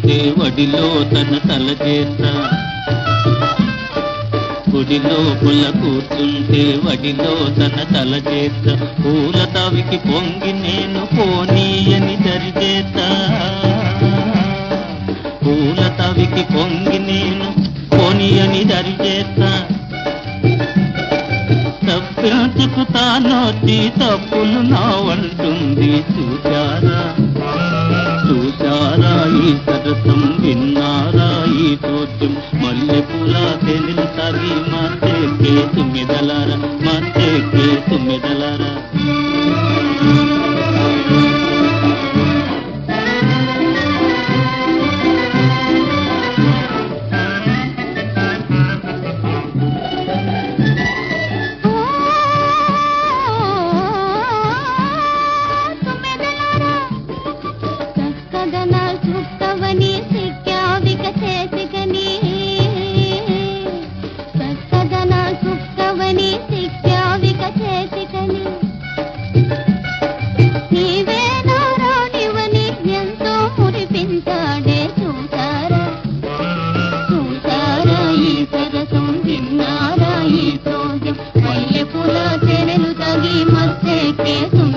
కూర్చుంటే వడిలో తన తల చేస్తా, గుడి లోపల కూర్చుంటే వడిలో తన తల చేస్తా, పూల తవికి పొంగి నేను పోనీయని దరిచేస్తా, పూల తవికి పొంగి నేను పోనీయని దరిచేస్తా. తప్పించుకు తానొచ్చి తప్పులు నావంటుంది, చూశారా చూశారా ఈ సరసం, విన్నారా ఈ చోద్యం, మల్లెపూల తెలు తగి మత్తెక్కే తుమ్మిదలారా, మత్తెక్కే తుమ్మిదలారా. మల్లెపూల తెరలు తగి మత్తెక్కే